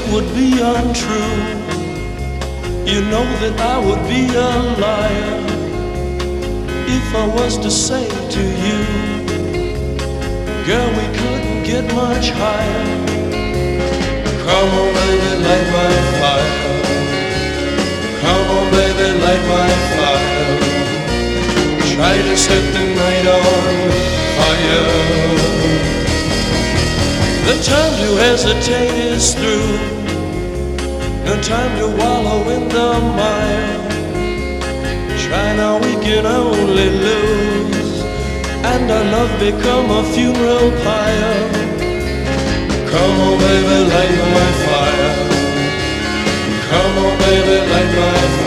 would be untrue. You know that I would be a liar if I was to say to you, girl, we couldn't get much higher. Come on, baby, light my fire. Come on, baby, light my fire. Try to set the night on fire. The time to hesitate is through. No time to wallow in the mire. Try now, we can only lose, and our love become a funeral pyre. Come on, baby, light my fire. Come on, baby, light my fire.